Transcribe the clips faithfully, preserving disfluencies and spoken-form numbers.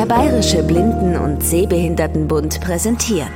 Der Bayerische Blinden- und Sehbehindertenbund präsentiert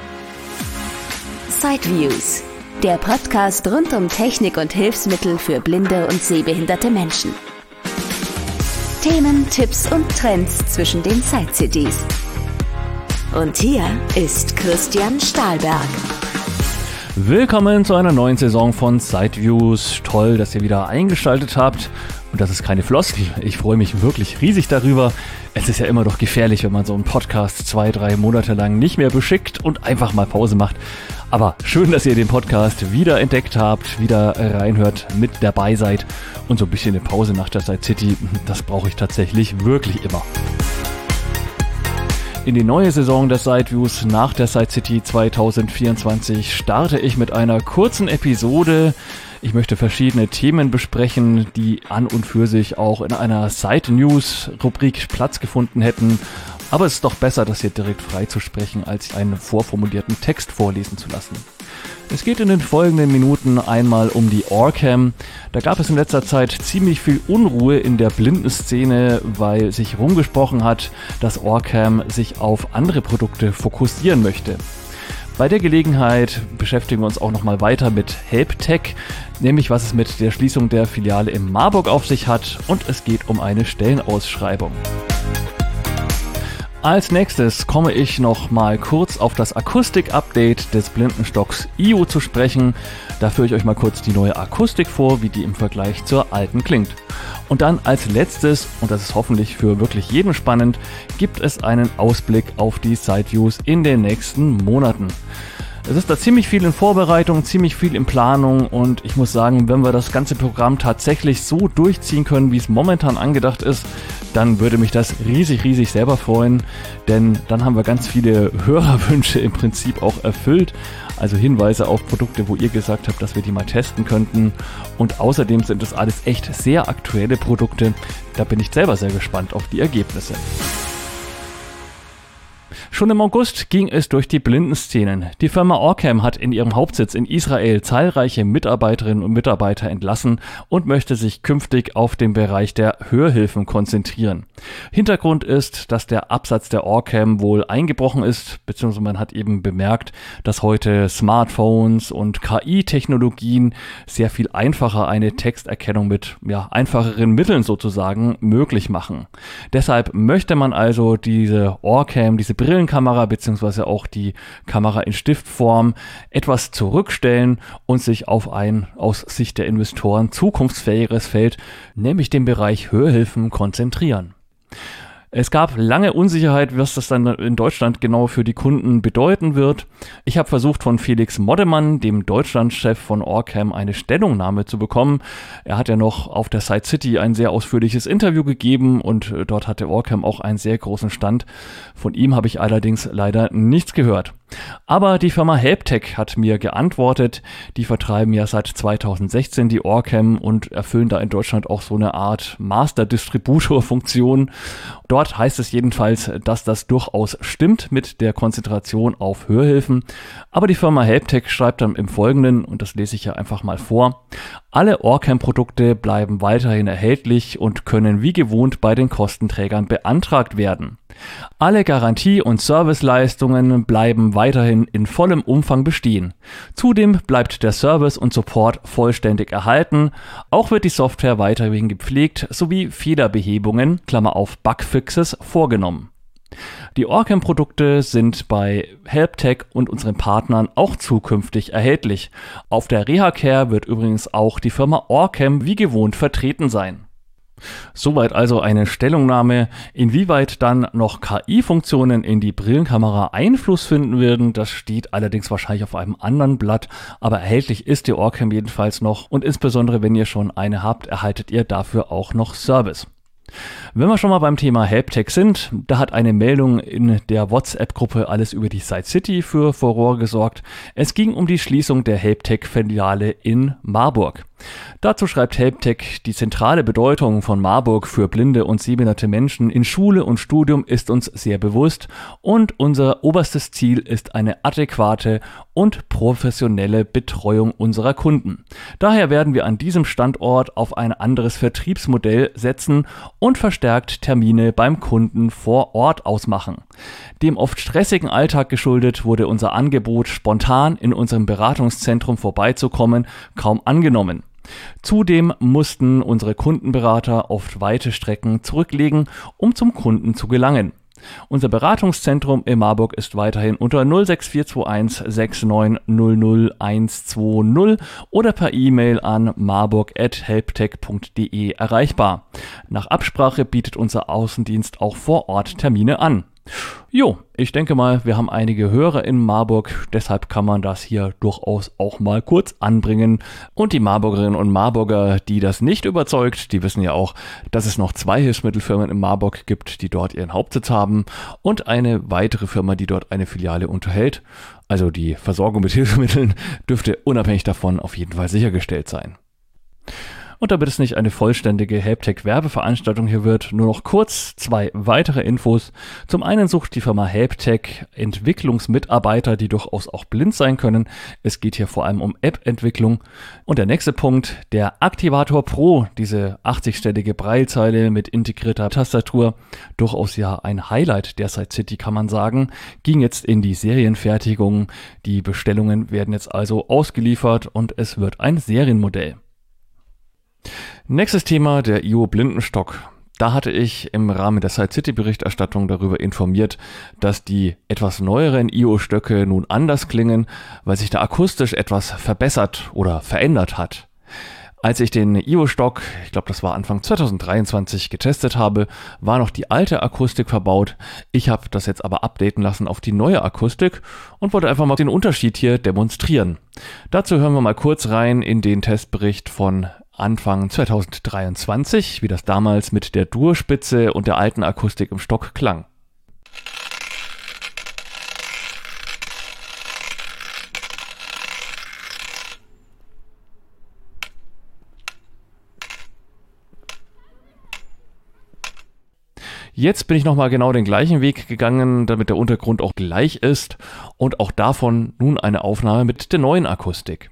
Sideviews, der Podcast rund um Technik und Hilfsmittel für blinde und sehbehinderte Menschen. Themen, Tipps und Trends zwischen den Side-Cities. Und hier ist Christian Stahlberg. Willkommen zu einer neuen Saison von Sideviews. Toll, dass ihr wieder eingeschaltet habt. Und das ist keine Floskel. Ich freue mich wirklich riesig darüber. Es ist ja immer doch gefährlich, wenn man so einen Podcast zwei, drei Monate lang nicht mehr beschickt und einfach mal Pause macht. Aber schön, dass ihr den Podcast wieder entdeckt habt, wieder reinhört, mit dabei seid. Und so ein bisschen eine Pause nach der Side City, das brauche ich tatsächlich wirklich immer. In die neue Saison der Sideviews nach der Side City zwanzig vierundzwanzig starte ich mit einer kurzen Episode. Ich möchte verschiedene Themen besprechen, die an und für sich auch in einer Side News Rubrik Platz gefunden hätten. Aber es ist doch besser, das hier direkt frei zu sprechen, als einen vorformulierten Text vorlesen zu lassen. Es geht in den folgenden Minuten einmal um die Orcam. Da gab es in letzter Zeit ziemlich viel Unruhe in der Blindenszene, weil sich rumgesprochen hat, dass Orcam sich auf andere Produkte fokussieren möchte. Bei der Gelegenheit beschäftigen wir uns auch nochmal weiter mit HelpTech, nämlich was es mit der Schließung der Filiale in Marburg auf sich hat, und es geht um eine Stellenausschreibung. Als nächstes komme ich noch mal kurz auf das Akustik-Update des Blindenstocks I O zu sprechen. Da führe ich euch mal kurz die neue Akustik vor, wie die im Vergleich zur alten klingt. Und dann als letztes, und das ist hoffentlich für wirklich jeden spannend, gibt es einen Ausblick auf die Sideviews in den nächsten Monaten. Es ist da ziemlich viel in Vorbereitung, ziemlich viel in Planung, und ich muss sagen, wenn wir das ganze Programm tatsächlich so durchziehen können, wie es momentan angedacht ist, dann würde mich das riesig, riesig selber freuen, denn dann haben wir ganz viele Hörerwünsche im Prinzip auch erfüllt, also Hinweise auf Produkte, wo ihr gesagt habt, dass wir die mal testen könnten, und außerdem sind das alles echt sehr aktuelle Produkte. Da bin ich selber sehr gespannt auf die Ergebnisse. Schon im August ging es durch die Blindenszenen. Die Firma Orcam hat in ihrem Hauptsitz in Israel zahlreiche Mitarbeiterinnen und Mitarbeiter entlassen und möchte sich künftig auf den Bereich der Hörhilfen konzentrieren. Hintergrund ist, dass der Absatz der Orcam wohl eingebrochen ist, beziehungsweise man hat eben bemerkt, dass heute Smartphones und K I-Technologien sehr viel einfacher eine Texterkennung mit ja, einfacheren Mitteln sozusagen möglich machen. Deshalb möchte man also diese Orcam, diese Brillen Kamera beziehungsweise auch die Kamera in Stiftform etwas zurückstellen und sich auf ein aus Sicht der Investoren zukunftsfähigeres Feld, nämlich den Bereich Hörhilfen, konzentrieren. Es gab lange Unsicherheit, was das dann in Deutschland genau für die Kunden bedeuten wird. Ich habe versucht, von Felix Moddemann, dem Deutschlandchef von Orcam, eine Stellungnahme zu bekommen. Er hat ja noch auf der Side City ein sehr ausführliches Interview gegeben, und dort hatte Orcam auch einen sehr großen Stand. Von ihm habe ich allerdings leider nichts gehört. Aber die Firma HelpTech hat mir geantwortet. Die vertreiben ja seit zweitausendsechzehn die Orcam und erfüllen da in Deutschland auch so eine Art Master-Distributor-Funktion. Dort heißt es jedenfalls, dass das durchaus stimmt mit der Konzentration auf Hörhilfen. Aber die Firma HelpTech schreibt dann im Folgenden, und das lese ich ja einfach mal vor: Alle Orcam-Produkte bleiben weiterhin erhältlich und können wie gewohnt bei den Kostenträgern beantragt werden. Alle Garantie- und Serviceleistungen bleiben weiterhin in vollem Umfang bestehen. Zudem bleibt der Service und Support vollständig erhalten. Auch wird die Software weiterhin gepflegt sowie Fehlerbehebungen, Klammer auf Bugfixes, vorgenommen. Die Orcam-Produkte sind bei HelpTech und unseren Partnern auch zukünftig erhältlich. Auf der RehaCare wird übrigens auch die Firma Orcam wie gewohnt vertreten sein. Soweit also eine Stellungnahme. Inwieweit dann noch K I-Funktionen in die Brillenkamera Einfluss finden werden, das steht allerdings wahrscheinlich auf einem anderen Blatt, aber erhältlich ist die Orcam jedenfalls noch, und insbesondere wenn ihr schon eine habt, erhaltet ihr dafür auch noch Service. Wenn wir schon mal beim Thema HelpTech sind, da hat eine Meldung in der WhatsApp-Gruppe Alles über die Side City für Furore gesorgt. Es ging um die Schließung der HelpTech-Filiale in Marburg. Dazu schreibt Helptech, die zentrale Bedeutung von Marburg für blinde und sehbehinderte Menschen in Schule und Studium ist uns sehr bewusst und unser oberstes Ziel ist eine adäquate und professionelle Betreuung unserer Kunden. Daher werden wir an diesem Standort auf ein anderes Vertriebsmodell setzen und verstärkt Termine beim Kunden vor Ort ausmachen. Dem oft stressigen Alltag geschuldet wurde unser Angebot, spontan in unserem Beratungszentrum vorbeizukommen, kaum angenommen. Zudem mussten unsere Kundenberater oft weite Strecken zurücklegen, um zum Kunden zu gelangen. Unser Beratungszentrum in Marburg ist weiterhin unter null sechs vier zwei eins sechs neun null null eins zwei null oder per E-Mail an marburg at helptech punkt de erreichbar. Nach Absprache bietet unser Außendienst auch vor Ort Termine an. Jo, ich denke mal, wir haben einige Hörer in Marburg, deshalb kann man das hier durchaus auch mal kurz anbringen. Und die Marburgerinnen und Marburger, die das nicht überzeugt, die wissen ja auch, dass es noch zwei Hilfsmittelfirmen in Marburg gibt, die dort ihren Hauptsitz haben und eine weitere Firma, die dort eine Filiale unterhält. Also die Versorgung mit Hilfsmitteln dürfte unabhängig davon auf jeden Fall sichergestellt sein. Und damit es nicht eine vollständige Helptech-Werbeveranstaltung hier wird, nur noch kurz zwei weitere Infos. Zum einen sucht die Firma Helptech Entwicklungsmitarbeiter, die durchaus auch blind sein können. Es geht hier vor allem um App-Entwicklung. Und der nächste Punkt, der Aktivator Pro, diese achtzig-stellige Braillezeile mit integrierter Tastatur, durchaus ja ein Highlight der Side City, kann man sagen, ging jetzt in die Serienfertigung. Die Bestellungen werden jetzt also ausgeliefert und es wird ein Serienmodell. Nächstes Thema, der I O Blindenstock. Da hatte ich im Rahmen der Side City Berichterstattung darüber informiert, dass die etwas neueren I O-Stöcke nun anders klingen, weil sich da akustisch etwas verbessert oder verändert hat. Als ich den I O-Stock, ich glaube das war Anfang zwanzig dreiundzwanzig, getestet habe, war noch die alte Akustik verbaut. Ich habe das jetzt aber updaten lassen auf die neue Akustik und wollte einfach mal den Unterschied hier demonstrieren. Dazu hören wir mal kurz rein in den Testbericht von Anfang zwanzig dreiundzwanzig, wie das damals mit der Dur-Spitze und der alten Akustik im Stock klang. Jetzt bin ich nochmal genau den gleichen Weg gegangen, damit der Untergrund auch gleich ist und auch davon nun eine Aufnahme mit der neuen Akustik.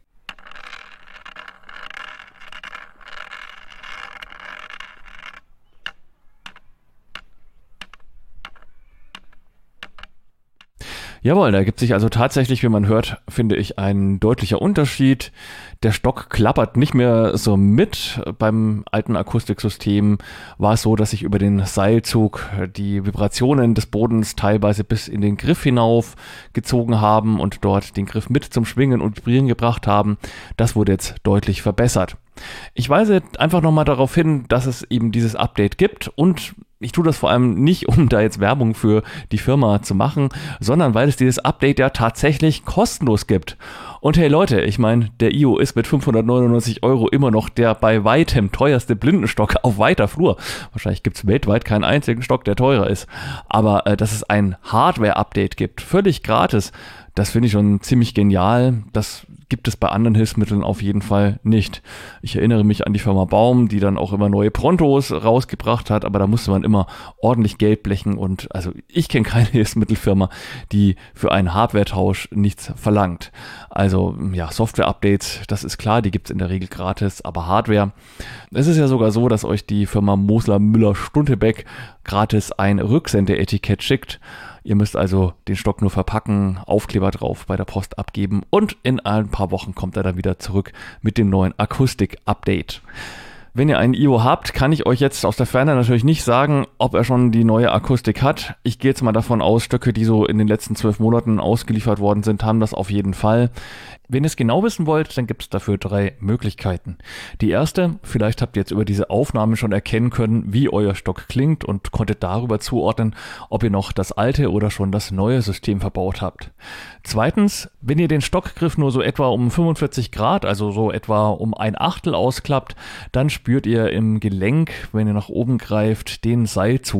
Jawohl, da gibt sich also tatsächlich, wie man hört, finde ich, ein deutlicher Unterschied. Der Stock klappert nicht mehr so mit. Beim alten Akustiksystem war es so, dass sich über den Seilzug die Vibrationen des Bodens teilweise bis in den Griff hinauf gezogen haben und dort den Griff mit zum Schwingen und Vibrieren gebracht haben. Das wurde jetzt deutlich verbessert. Ich weise einfach nochmal darauf hin, dass es eben dieses Update gibt und ich tue das vor allem nicht, um da jetzt Werbung für die Firma zu machen, sondern weil es dieses Update ja tatsächlich kostenlos gibt. Und hey Leute, ich meine, der I O ist mit fünfhundertneunundneunzig Euro immer noch der bei weitem teuerste Blindenstock auf weiter Flur. Wahrscheinlich gibt es weltweit keinen einzigen Stock, der teurer ist. Aber äh, dass es ein Hardware-Update gibt, völlig gratis, das finde ich schon ziemlich genial. Das gibt es bei anderen Hilfsmitteln auf jeden Fall nicht. Ich erinnere mich an die Firma Baum, die dann auch immer neue Prontos rausgebracht hat, aber da musste man immer ordentlich Geld blechen und also ich kenne keine Hilfsmittelfirma, die für einen Hardware-Tausch nichts verlangt. Also ja, Software-Updates, das ist klar, die gibt es in der Regel gratis, aber Hardware, es ist ja sogar so, dass euch die Firma Mosler Müller Stuntebeck gratis ein Rücksendeetikett schickt. Ihr müsst also den Stock nur verpacken, Aufkleber drauf bei der Post abgeben und in ein paar Wochen kommt er dann wieder zurück mit dem neuen Akustik-Update. Wenn ihr einen I O habt, kann ich euch jetzt aus der Ferne natürlich nicht sagen, ob er schon die neue Akustik hat. Ich gehe jetzt mal davon aus, Stöcke, die so in den letzten zwölf Monaten ausgeliefert worden sind, haben das auf jeden Fall. Wenn ihr es genau wissen wollt, dann gibt es dafür drei Möglichkeiten. Die erste, vielleicht habt ihr jetzt über diese Aufnahme schon erkennen können, wie euer Stock klingt und konntet darüber zuordnen, ob ihr noch das alte oder schon das neue System verbaut habt. Zweitens, wenn ihr den Stockgriff nur so etwa um fünfundvierzig Grad, also so etwa um ein Achtel ausklappt, dann spürt ihr im Gelenk, wenn ihr nach oben greift, den Seilzug.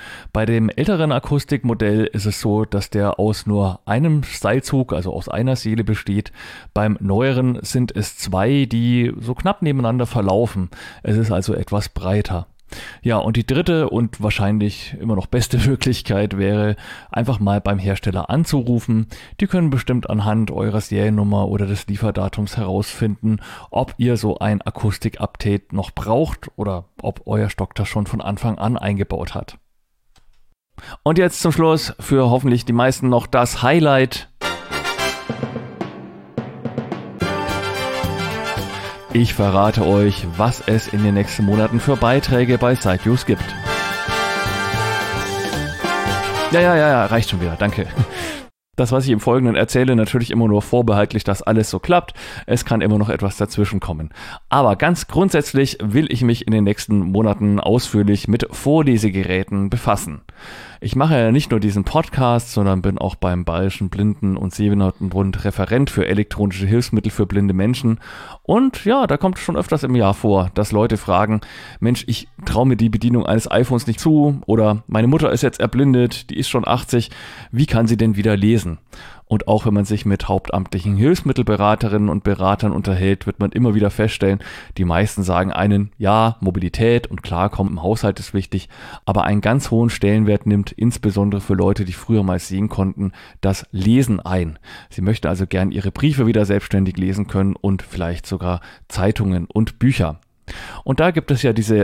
Bei dem älteren Akustikmodell ist es so, dass der aus nur einem Seilzug, also aus einer Seele besteht. Beim neueren sind es zwei, die so knapp nebeneinander verlaufen. Es ist also etwas breiter. Ja, und die dritte und wahrscheinlich immer noch beste Möglichkeit wäre, einfach mal beim Hersteller anzurufen. Die können bestimmt anhand eurer Seriennummer oder des Lieferdatums herausfinden, ob ihr so ein Akustik-Update noch braucht oder ob euer Stock das schon von Anfang an eingebaut hat. Und jetzt zum Schluss für hoffentlich die meisten noch das Highlight. Ich verrate euch, was es in den nächsten Monaten für Beiträge bei SiteViews gibt. Ja, ja, ja, ja, reicht schon wieder, danke. Das, was ich im Folgenden erzähle, natürlich immer nur vorbehaltlich, dass alles so klappt. Es kann immer noch etwas dazwischen kommen. Aber ganz grundsätzlich will ich mich in den nächsten Monaten ausführlich mit Vorlesegeräten befassen. Ich mache ja nicht nur diesen Podcast, sondern bin auch beim Bayerischen Blinden- und Sehbehindertenbund Referent für elektronische Hilfsmittel für blinde Menschen. Und ja, da kommt schon öfters im Jahr vor, dass Leute fragen, Mensch, ich traue mir die Bedienung eines iPhones nicht zu oder meine Mutter ist jetzt erblindet, die ist schon achtzig, wie kann sie denn wieder lesen? Und auch wenn man sich mit hauptamtlichen Hilfsmittelberaterinnen und Beratern unterhält, wird man immer wieder feststellen, die meisten sagen einen, ja, Mobilität und Klarkommen im Haushalt ist wichtig, aber einen ganz hohen Stellenwert nimmt insbesondere für Leute, die früher mal sehen konnten, das Lesen ein. Sie möchten also gern ihre Briefe wieder selbstständig lesen können und vielleicht sogar Zeitungen und Bücher. Und da gibt es ja diese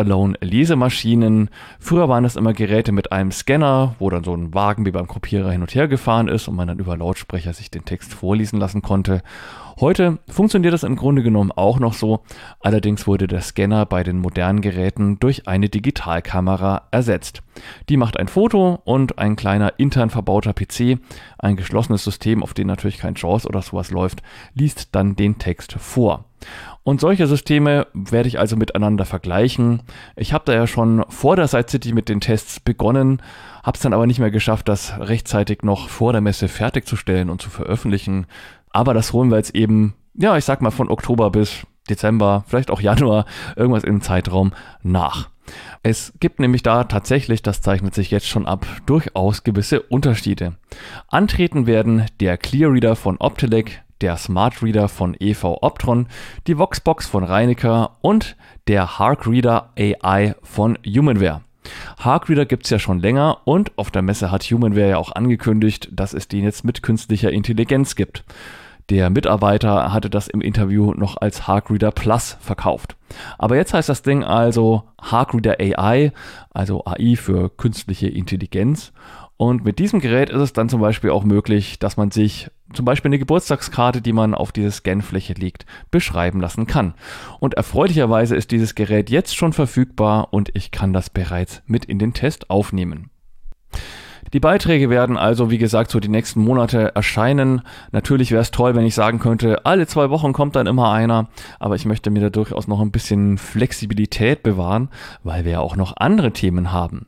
Standalone-Lesemaschinen. Früher waren das immer Geräte mit einem Scanner, wo dann so ein Wagen wie beim Kopierer hin und her gefahren ist und man dann über Lautsprecher sich den Text vorlesen lassen konnte. Heute funktioniert das im Grunde genommen auch noch so. Allerdings wurde der Scanner bei den modernen Geräten durch eine Digitalkamera ersetzt. Die macht ein Foto und ein kleiner intern verbauter P C, ein geschlossenes System, auf dem natürlich kein JAWS oder sowas läuft, liest dann den Text vor. Und solche Systeme werde ich also miteinander vergleichen. Ich habe da ja schon vor der Site City mit den Tests begonnen, habe es dann aber nicht mehr geschafft, das rechtzeitig noch vor der Messe fertigzustellen und zu veröffentlichen. Aber das holen wir jetzt eben, ja, ich sag mal von Oktober bis Dezember, vielleicht auch Januar, irgendwas im Zeitraum nach. Es gibt nämlich da tatsächlich, das zeichnet sich jetzt schon ab, durchaus gewisse Unterschiede. Antreten werden der Clearreader von Optelec, der Smart Reader von E V Optron, die Voxbox von Reinecker und der HarkReader A I von Humanware. HarkReader gibt es ja schon länger und auf der Messe hat Humanware ja auch angekündigt, dass es den jetzt mit künstlicher Intelligenz gibt. Der Mitarbeiter hatte das im Interview noch als HarkReader Plus verkauft. Aber jetzt heißt das Ding also HarkReader A I, also A I für künstliche Intelligenz. Und mit diesem Gerät ist es dann zum Beispiel auch möglich, dass man sich zum Beispiel eine Geburtstagskarte, die man auf diese Scanfläche legt, beschreiben lassen kann. Und erfreulicherweise ist dieses Gerät jetzt schon verfügbar und ich kann das bereits mit in den Test aufnehmen. Die Beiträge werden also, wie gesagt, so die nächsten Monate erscheinen. Natürlich wäre es toll, wenn ich sagen könnte, alle zwei Wochen kommt dann immer einer, aber ich möchte mir da durchaus noch ein bisschen Flexibilität bewahren, weil wir ja auch noch andere Themen haben.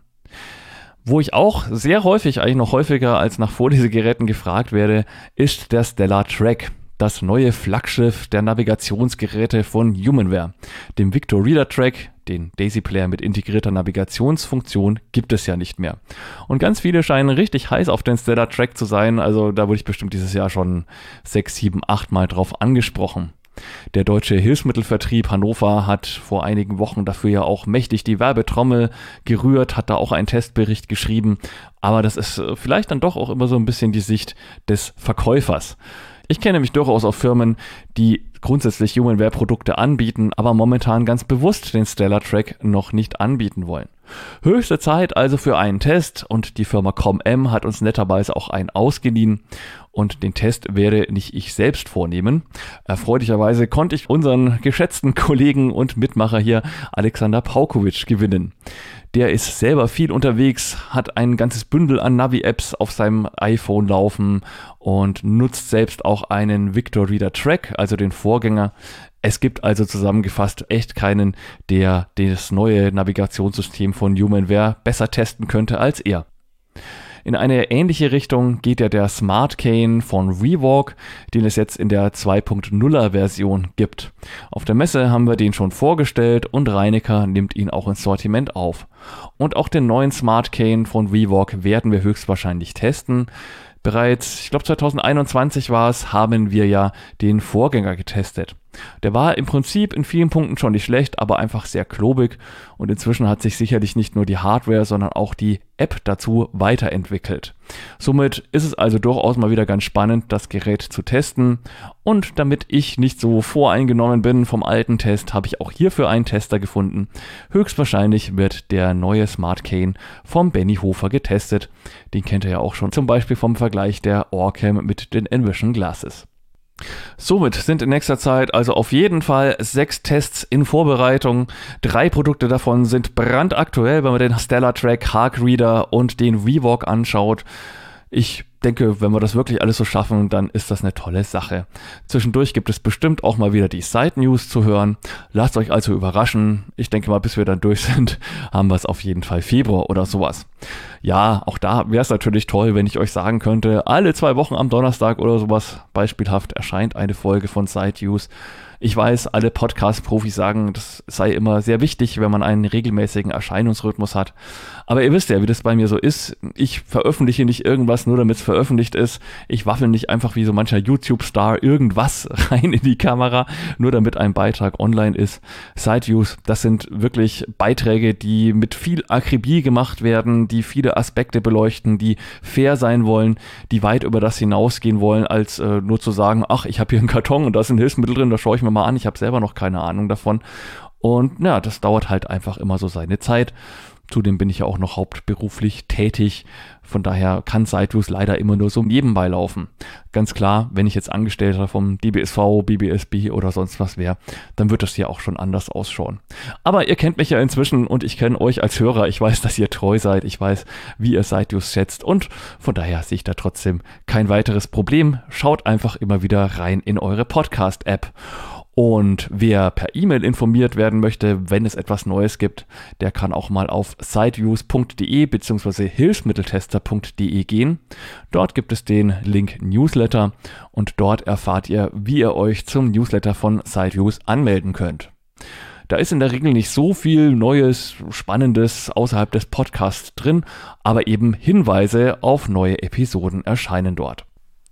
Wo ich auch sehr häufig, eigentlich noch häufiger als nach Vorlesegeräten gefragt werde, ist der Stellar Track, das neue Flaggschiff der Navigationsgeräte von Humanware. Dem Victor Reader Track, den Daisy Player mit integrierter Navigationsfunktion, gibt es ja nicht mehr. Und ganz viele scheinen richtig heiß auf den Stellar Track zu sein, also da wurde ich bestimmt dieses Jahr schon sechs, sieben, acht Mal drauf angesprochen. Der Deutsche Hilfsmittelvertrieb Hannover hat vor einigen Wochen dafür ja auch mächtig die Werbetrommel gerührt, hat da auch einen Testbericht geschrieben, aber das ist vielleicht dann doch auch immer so ein bisschen die Sicht des Verkäufers. Ich kenne nämlich durchaus auch Firmen, die grundsätzlich Humanware-Produkte anbieten, aber momentan ganz bewusst den Stellar Track noch nicht anbieten wollen. Höchste Zeit also für einen Test und die Firma ComM hat uns netterweise auch einen ausgeliehen und den Test werde nicht ich selbst vornehmen. Erfreulicherweise konnte ich unseren geschätzten Kollegen und Mitmacher hier Alexander Paukowitsch gewinnen. Der ist selber viel unterwegs, hat ein ganzes Bündel an Navi-Apps auf seinem iPhone laufen und nutzt selbst auch einen Victor Reader Track, also den Vorgänger. Es gibt also zusammengefasst echt keinen, der das neue Navigationssystem von Humanware besser testen könnte als er. In eine ähnliche Richtung geht ja der Smart Cane von Revok, den es jetzt in der zwei Punkt nuller Version gibt. Auf der Messe haben wir den schon vorgestellt und Reinecker nimmt ihn auch ins Sortiment auf. Und auch den neuen Smart Cane von Revok werden wir höchstwahrscheinlich testen. Bereits, ich glaube zwanzig einundzwanzig war es, haben wir ja den Vorgänger getestet. Der war im Prinzip in vielen Punkten schon nicht schlecht, aber einfach sehr klobig und inzwischen hat sich sicherlich nicht nur die Hardware, sondern auch die App dazu weiterentwickelt. Somit ist es also durchaus mal wieder ganz spannend, das Gerät zu testen und damit ich nicht so voreingenommen bin vom alten Test, habe ich auch hierfür einen Tester gefunden. Höchstwahrscheinlich wird der neue Smart Cane vom Benny Hofer getestet. Den kennt ihr ja auch schon, zum Beispiel vom Vergleich der Orcam mit den Envision Glasses. Somit sind in nächster Zeit also auf jeden Fall sechs Tests in Vorbereitung. Drei Produkte davon sind brandaktuell, wenn man den StellarTrak Hark Reader und den Revok anschaut. Ich denke, wenn wir das wirklich alles so schaffen, dann ist das eine tolle Sache. Zwischendurch gibt es bestimmt auch mal wieder die Side News zu hören. Lasst euch also überraschen. Ich denke mal, bis wir dann durch sind, haben wir es auf jeden Fall Februar oder sowas. Ja, auch da wäre es natürlich toll, wenn ich euch sagen könnte, alle zwei Wochen am Donnerstag oder sowas beispielhaft erscheint eine Folge von Side News. Ich weiß, alle Podcast-Profis sagen, das sei immer sehr wichtig, wenn man einen regelmäßigen Erscheinungsrhythmus hat. Aber ihr wisst ja, wie das bei mir so ist. Ich veröffentliche nicht irgendwas, nur damit es veröffentlicht ist. Ich waffel nicht einfach wie so mancher YouTube-Star irgendwas rein in die Kamera, nur damit ein Beitrag online ist. Side-Views, das sind wirklich Beiträge, die mit viel Akribie gemacht werden, die viele Aspekte beleuchten, die fair sein wollen, die weit über das hinausgehen wollen, als äh, nur zu sagen, ach, ich habe hier einen Karton und da sind Hilfsmittel drin, da schaue ich mir mal an, ich habe selber noch keine Ahnung davon. Und ja, das dauert halt einfach immer so seine Zeit. Zudem bin ich ja auch noch hauptberuflich tätig. Von daher kann SideViews leider immer nur so nebenbei laufen. Ganz klar, wenn ich jetzt Angestellter vom D B S V, B B S B oder sonst was wäre, dann wird das hier auch schon anders ausschauen. Aber ihr kennt mich ja inzwischen und ich kenne euch als Hörer. Ich weiß, dass ihr treu seid. Ich weiß, wie ihr SideViews schätzt und von daher sehe ich da trotzdem kein weiteres Problem. Schaut einfach immer wieder rein in eure Podcast-App. Und wer per E-Mail informiert werden möchte, wenn es etwas Neues gibt, der kann auch mal auf sideviews punkt de bzw. hilfsmitteltester punkt de gehen. Dort gibt es den Link Newsletter und dort erfahrt ihr, wie ihr euch zum Newsletter von SideViews anmelden könnt. Da ist in der Regel nicht so viel Neues, Spannendes außerhalb des Podcasts drin, aber eben Hinweise auf neue Episoden erscheinen dort.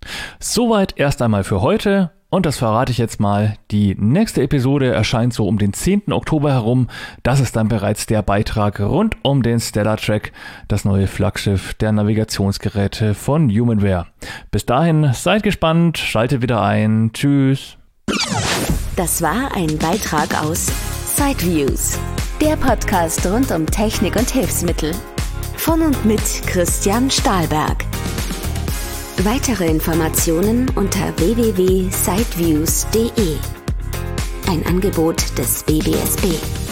Soweit erst einmal für heute. Und das verrate ich jetzt mal, die nächste Episode erscheint so um den zehnten Oktober herum. Das ist dann bereits der Beitrag rund um den StellarTrak, das neue Flaggschiff der Navigationsgeräte von Humanware. Bis dahin, seid gespannt, schaltet wieder ein. Tschüss. Das war ein Beitrag aus SideViews, der Podcast rund um Technik und Hilfsmittel. Von und mit Christian Stahlberg. Weitere Informationen unter w w w punkt sideviews punkt de. Ein Angebot des B B S B.